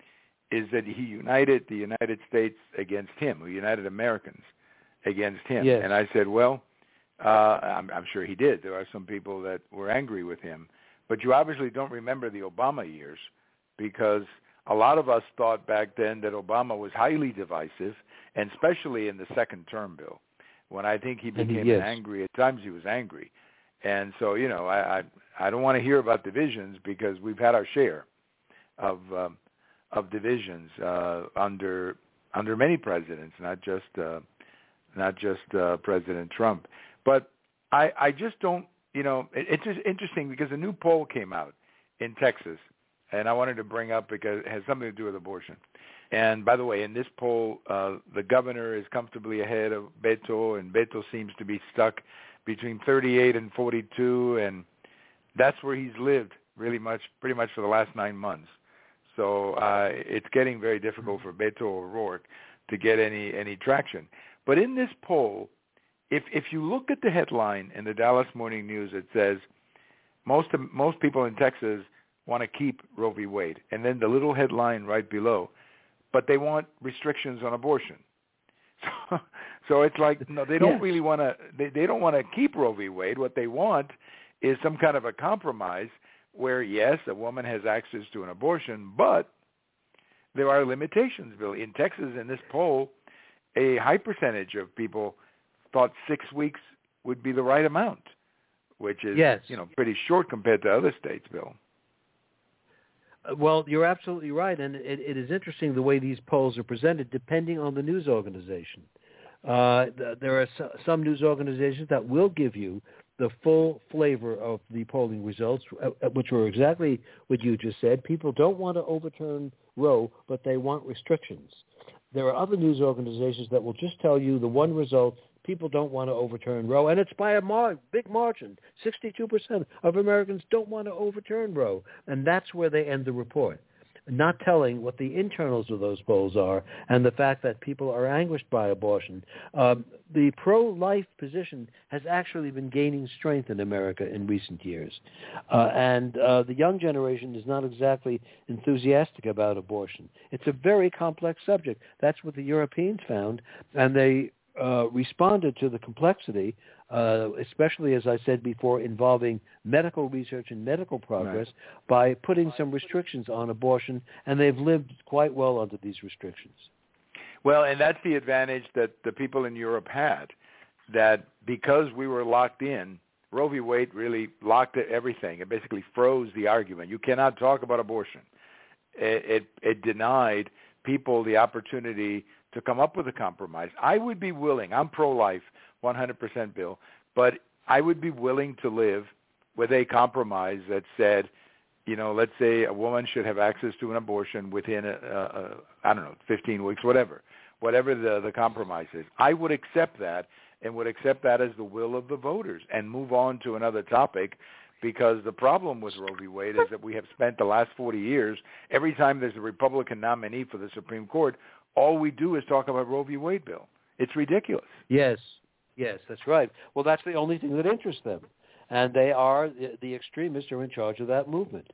S2: is that he united the United States against him, or united Americans against him.
S3: Yes.
S2: And I said, well, uh, I'm, I'm sure he did. There are some people that were angry with him. But you obviously don't remember the Obama years, because a lot of us thought back then that Obama was highly divisive, and especially in the second term, Bill, when I think he
S3: And he-
S2: became
S3: yes.
S2: angry. At times he was angry. And so, you know, I, I, I don't want to hear about divisions, because we've had our share of um, of divisions uh, under under many presidents, not just uh, not just uh, President Trump. But I, I just don't, you know, it, it's just interesting because a new poll came out in Texas, and I wanted to bring up because it has something to do with abortion. And by the way, in this poll, uh, the governor is comfortably ahead of Beto, and Beto seems to be stuck between thirty-eight and forty-two, and that's where he's lived really much, pretty much for the last nine months. So uh, it's getting very difficult for Beto O'Rourke to get any, any traction. But in this poll, if if you look at the headline in the Dallas Morning News, it says most of, most people in Texas want to keep Roe v. Wade, and then the little headline right below, but they want restrictions on abortion. So, so it's like no, they don't
S3: yes.
S2: really want to. They, they don't want to keep Roe v. Wade. What they want is some kind of a compromise where yes, a woman has access to an abortion, but there are limitations, Bill. In Texas, in this poll, a high percentage of people thought six weeks would be the right amount, which is
S3: yes.
S2: you know pretty short compared to other states, Bill.
S3: Uh, well, you're absolutely right, and it, it is interesting the way these polls are presented, depending on the news organization. Uh, th- there are so, some news organizations that will give you the full flavor of the polling results, uh, which were exactly what you just said. People don't want to overturn Roe, but they want restrictions. There are other news organizations that will just tell you the one result: people don't want to overturn Roe, and it's by a mar- big margin. sixty-two percent of Americans don't want to overturn Roe, and that's where they end the report, not telling what the internals of those polls are and the fact that people are anguished by abortion. Um, the pro-life position has actually been gaining strength in America in recent years. Uh, and uh, the young generation is not exactly enthusiastic about abortion. It's a very complex subject. That's what the Europeans found, and they uh, responded to the complexity, uh, especially, as I said before, involving medical research and medical progress, right, by putting some restrictions on abortion, and they've lived quite well under these restrictions.
S2: Well, and that's the advantage that the people in Europe had, that because we were locked in, Roe v. Wade really locked everything. It basically froze the argument. You cannot talk about abortion. It, it, it denied people the opportunity to come up with a compromise. I would be willing, I'm pro-life, one hundred percent, Bill, but I would be willing to live with a compromise that said, you know, let's say a woman should have access to an abortion within, a, a, a, I don't know, fifteen weeks, whatever, whatever the, the compromise is. I would accept that and would accept that as the will of the voters and move on to another topic, because the problem with Roe v. Wade is that we have spent the last forty years, every time there's a Republican nominee for the Supreme Court, all we do is talk about Roe v. Wade, Bill. It's ridiculous.
S3: Yes, yes, that's right. Well, that's the only thing that interests them. And they are, the, the extremists are in charge of that movement.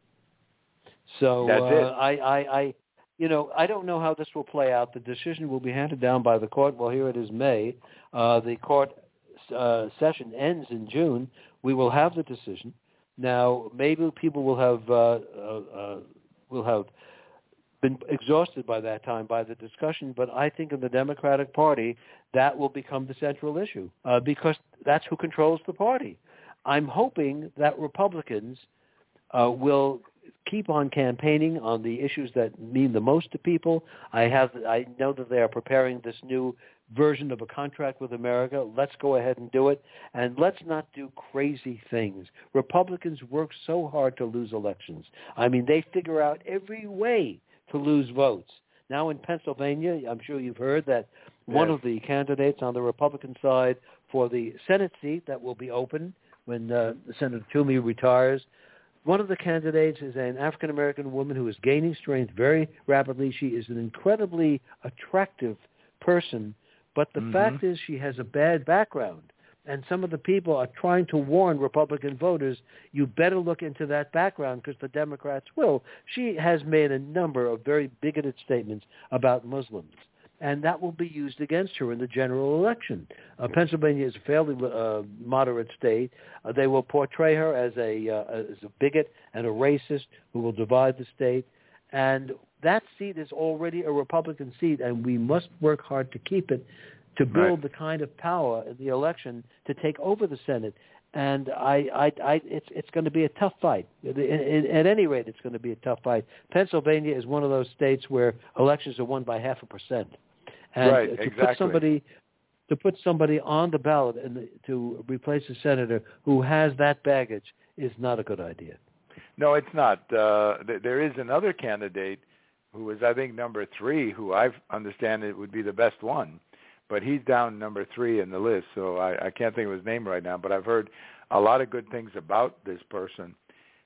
S3: So
S2: that's
S3: uh,
S2: it.
S3: I, I, I, you know, I don't know how this will play out. The decision will be handed down by the court. Well, here it is May. Uh, the court uh, session ends in June. We will have the decision. Now, maybe people will have uh, uh, uh, will have been exhausted by that time by the discussion, but I think in the Democratic Party that will become the central issue uh, because that's who controls the party. I'm hoping that Republicans uh, will keep on campaigning on the issues that mean the most to people. I have, I know that they are preparing this new version of a contract with America. Let's go ahead and do it, and let's not do crazy things. Republicans work so hard to lose elections. I mean, they figure out every way to lose votes. Now in Pennsylvania, I'm sure you've heard that one
S2: yes.
S3: of the candidates on the Republican side for the Senate seat that will be open when uh, Senator Toomey retires, one of the candidates is an African-American woman who is gaining strength very rapidly. She is an incredibly attractive person, but the
S2: mm-hmm.
S3: fact is she has a bad background. And some of the people are trying to warn Republican voters, you better look into that background because the Democrats will. She has made a number of very bigoted statements about Muslims, and that will be used against her in the general election. Uh, Pennsylvania is a fairly uh, moderate state. Uh, they will portray her as a, uh, as a bigot and a racist who will divide the state. And that seat is already a Republican seat, and we must work hard to keep it, to build right. the kind of power in the election to take over the Senate. And I, I, I, it's, it's going to be a tough fight. At, at any rate, it's going to be a tough fight. Pennsylvania is one of those states where elections are won by half a percent. And
S2: right,
S3: to
S2: exactly.
S3: put somebody to put somebody on the ballot and to replace a senator who has that baggage is not a good idea.
S2: No, it's not. Uh, th- there is another candidate who is, I think, number three, who I understand it would be the best one. But he's down number three in the list, so I, I can't think of his name right now. But I've heard a lot of good things about this person.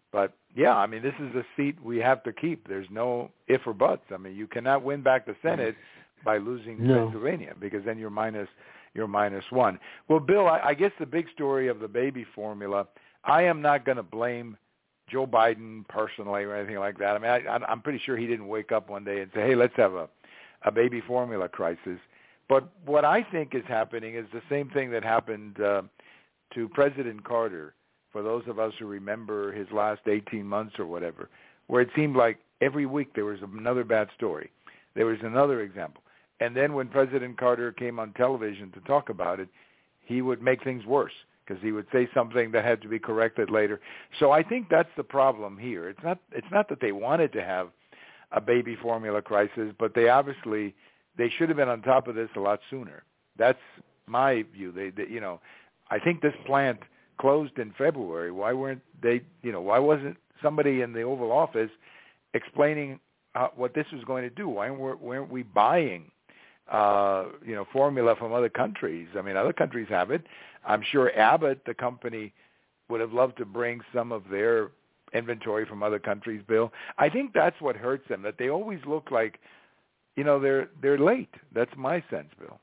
S2: But, yeah, I mean, this is a seat we have to keep. There's no if or buts. I mean, you cannot win back the Senate by losing
S3: no.
S2: Pennsylvania because then you're minus, you're minus one. Well, Bill, I, I guess the big story of the baby formula, I am not going to blame Joe Biden personally or anything like that. I mean, I, I'm pretty sure he didn't wake up one day and say, hey, let's have a, a baby formula crisis. But what I think is happening is the same thing that happened uh, to President Carter, for those of us who remember his last eighteen months or whatever, where it seemed like every week there was another bad story. There was another example. And then when President Carter came on television to talk about it, he would make things worse because he would say something that had to be corrected later. So I think that's the problem here. It's not it's not that they wanted to have a baby formula crisis, but they obviously they should have been on top of this a lot sooner. That's my view. They, they you know, I think this plant closed in February. Why weren't they, you know, why wasn't somebody in the Oval Office explaining uh, what this was going to do? Why weren't, weren't we buying, uh, you know, formula from other countries? I mean, other countries have it. I'm sure Abbott, the company, would have loved to bring some of their inventory from other countries, Bill. I think that's what hurts them, that they always look like, you know, they're they're late. That's my sense, Bill.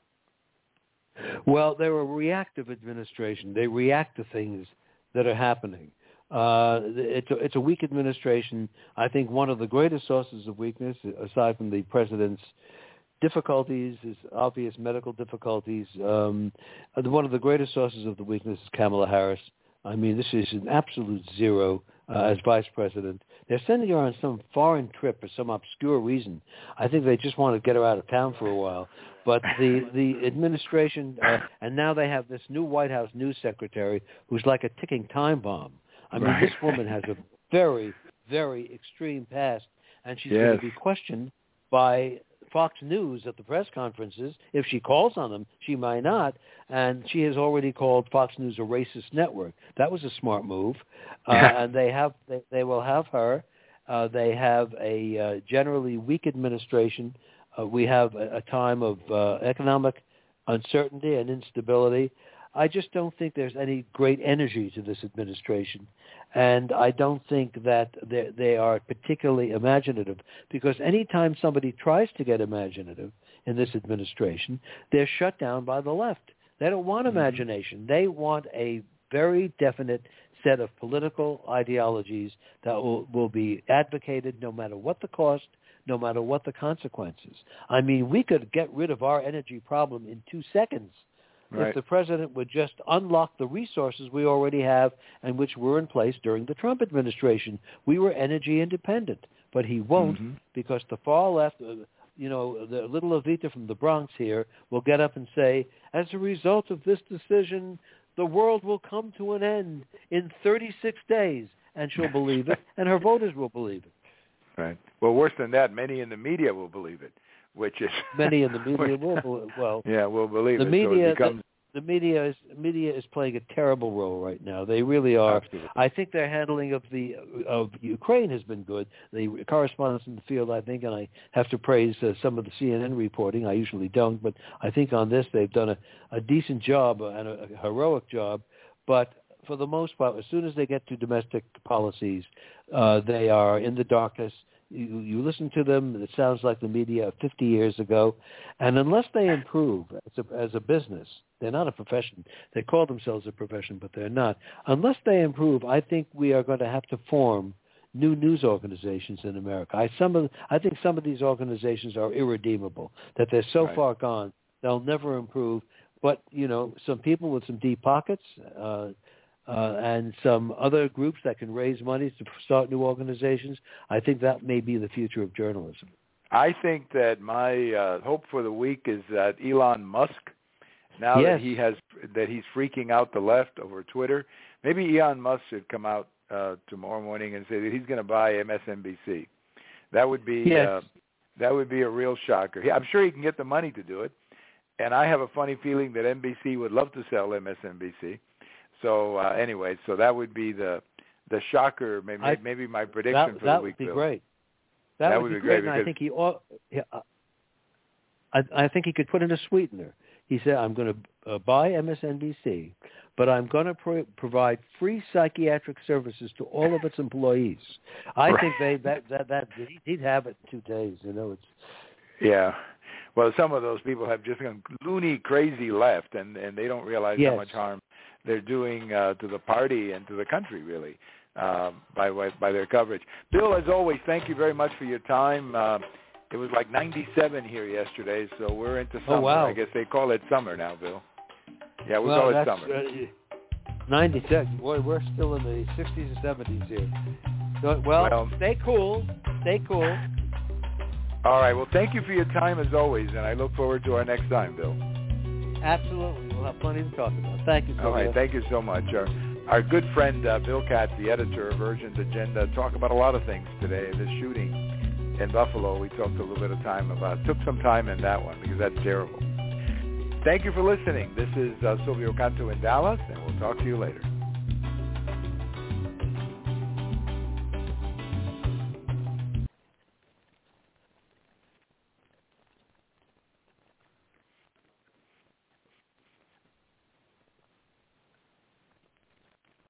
S3: Well, they're a reactive administration. They react to things that are happening. Uh, it's, a, it's a weak administration. I think one of the greatest sources of weakness, aside from the president's difficulties, his obvious medical difficulties, um, one of the greatest sources of the weakness is Kamala Harris. I mean, this is an absolute zero uh, as vice president. They're sending her on some foreign trip for some obscure reason. I think they just want to get her out of town for a while. But the, the administration, uh, and now they have this new White House news secretary who's like a ticking time bomb. I mean,
S2: right.
S3: This woman has a very, very extreme past, and she's
S2: yes.
S3: going to be questioned by Fox News at the press conferences. If she calls on them, she might not. And she has already called Fox News a racist network. That was a smart move. Uh, and they have they, they will have her. Uh, they have a uh, generally weak administration. Uh, we have a, a time of uh, economic uncertainty and instability. I just don't think there's any great energy to this administration. And I don't think that they, they are particularly imaginative, because anytime somebody tries to get imaginative in this administration, they're shut down by the left. They don't want imagination. They want a very definite set of political ideologies that will, will be advocated no matter what the cost, no matter what the consequences. I mean, we could get rid of our energy problem in two seconds. Right. If the president would just unlock the resources we already have and which were in place during the Trump administration. We were energy independent, but he won't mm-hmm. because the far left, uh, you know, the little Evita from the Bronx here will get up and say, as a result of this decision, the world will come to an end in thirty-six days, and she'll believe it, and her voters will believe it.
S2: Right. Well, worse than that, many in the media will believe it. Which is
S3: many in the media will believe, well.
S2: Yeah, we'll believe
S3: the
S2: it.
S3: Media,
S2: so it becomes...
S3: the, the media is media is playing a terrible role right now. They really are.
S2: Absolutely.
S3: I think their handling of the of Ukraine has been good. The correspondents in the field, I think, and I have to praise uh, some of the C N N reporting. I usually don't, but I think on this they've done a, a decent job and a, a heroic job. But for the most part, as soon as they get to domestic policies, uh, they are in the darkness. You, you listen to them, it sounds like the media of fifty years ago. And unless they improve as a, as a business, they're not a profession. They call themselves a profession, but they're not. Unless they improve, I think we are going to have to form new news organizations in America. I, some of, I think some of these organizations are irredeemable, that they're so
S2: right.
S3: far gone, they'll never improve. But, you know, some people with some deep pockets uh, Uh, and some other groups that can raise money to start new organizations, I think that may be the future of journalism.
S2: I think that my uh, hope for the week is that Elon Musk, now
S3: yes.
S2: that he has that he's freaking out the left over Twitter, maybe Elon Musk should come out uh, tomorrow morning and say that he's going to buy M S N B C. That would be
S3: yes.
S2: uh, that would be a real shocker. I'm sure he can get the money to do it, and I have a funny feeling that N B C would love to sell M S N B C. So uh, anyway, so that would be the the shocker. Maybe
S3: I,
S2: maybe my prediction
S3: that,
S2: for
S3: that
S2: the week.
S3: Would be
S2: Bill.
S3: great. That,
S2: that
S3: would
S2: would
S3: be
S2: be
S3: great.
S2: great.
S3: And I think he ought, yeah, I, I think he could put in a sweetener. He said, I'm going to uh, buy M S N B C, but I'm going to pro- provide free psychiatric services to all of its employees. I right. think they that, that, that he'd have it in two days. You know, it's
S2: Yeah. Well, some of those people have just gone loony crazy left, and, and they don't realize
S3: yes.
S2: how much harm they're doing uh, to the party and to the country, really, uh, by by their coverage. Bill, as always, thank you very much for your time. Uh, it was like ninety-seven here yesterday, so we're into summer.
S3: Oh, wow.
S2: I guess they call it summer now, Bill. Yeah, we
S3: well,
S2: call it
S3: that's,
S2: summer.
S3: Uh, ninety-six. Boy, we're still in the sixties and seventies here. So, well, well, stay cool. Stay cool.
S2: All right. Well, thank you for your time as always, and I look forward to our next time, Bill.
S3: Absolutely. We'll have plenty to talk about. Thank you, Sylvia.
S2: All right. Thank you so much. Our, our good friend uh, Bill Katz, the editor of Urgent Agenda, talked about a lot of things today. This shooting in Buffalo, we talked a little bit of time about. Took some time in that one because that's terrible. Thank you for listening. This is uh, Silvio Canto in Dallas, and we'll talk to you later.